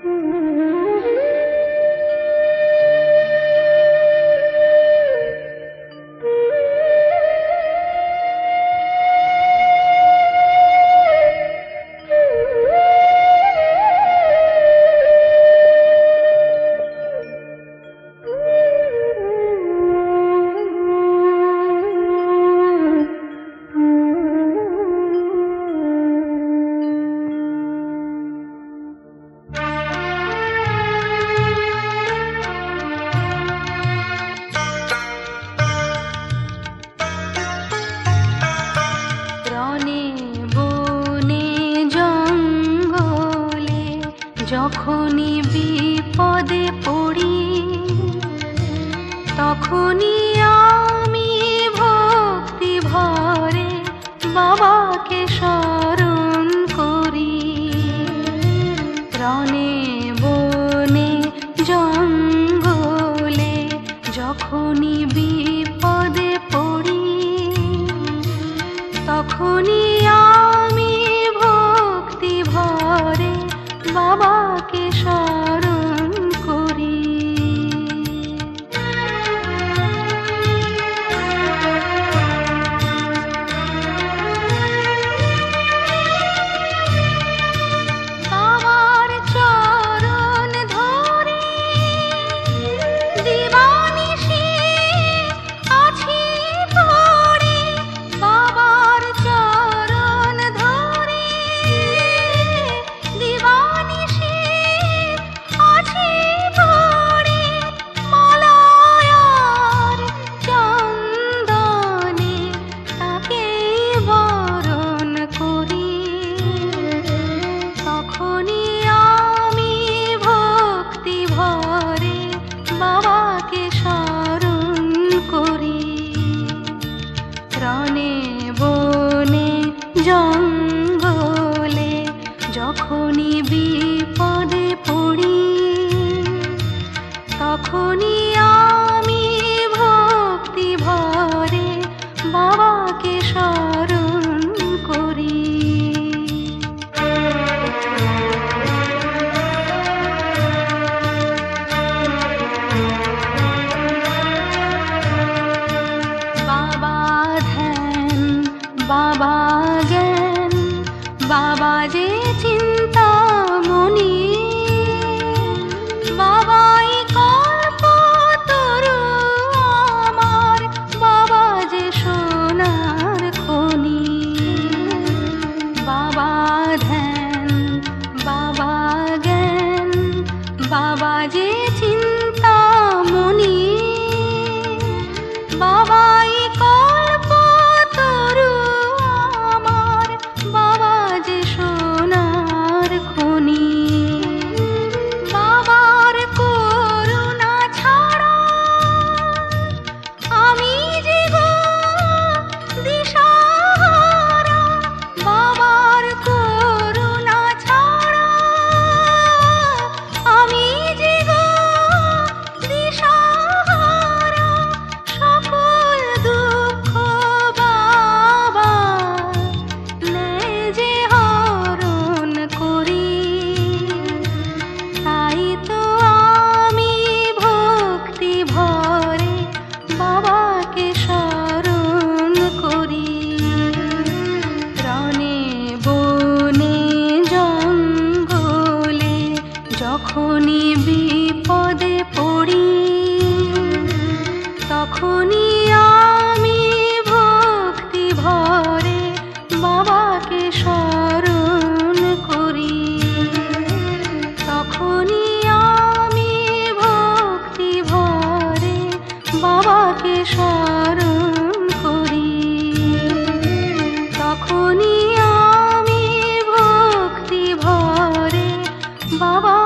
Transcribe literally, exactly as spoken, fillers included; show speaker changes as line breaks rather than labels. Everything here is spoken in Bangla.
যখনই বিপদে পড়ি তখনই আমি ভক্তি ভরে বাবাকে স্মরণ করি। রণে বনে জঙ্গলে যখনই বিপদে পড়ি তখনই আমি ভক্তি ভরে বাবাকে স্মরণ করি। বাবার চরণ ধরে দিবানিশি আছি পড়ে, বাবার চরণ ধরে দিবানিশি আছি পড়ে, মালায়ার চন্দনে তাকে বরণ করি। তখনই আমি ভক্তি ভরে বাবাকে স্মরণ করি। রণে বনে জঙ্গলে যখনই বিপদে পড়ি তখনই আমি ভক্তি ভরে বাবাকে স্মরণ করি। বাবা ধ্যান, বাবা জ্ঞান, বাবা যে চিন্তামণি, বাবাই কল্পতরু আমার, বাবা যে সোনার খনি। বাবা ধ্যান, বাবা জ্ঞান, বাবা যে চিন্তামণি, বাবাই কল্পতরু আমার, বাবা যে সোনার খনি। বাবার করুণা ছাড়া আমি যে গো দিশাহারা, বাবার করুণা ছাড়া আমি যে গো দিশাহারা, সকল দুঃখ বাবা নেয় যে হরণ করি। তাই তো আমি ভক্তি ভরে বাবাকে স্মরণ করি। রণে বনে জঙ্গলে যখনই বিপদে পড়ি তখনই আমি ভক্তি ভরে বাবাকে স্মরণ করি। তখনই আমি ভক্তি ভরে বাবাকে স্মরণ করি। তখনই আমি ভক্তি ভরে বাবা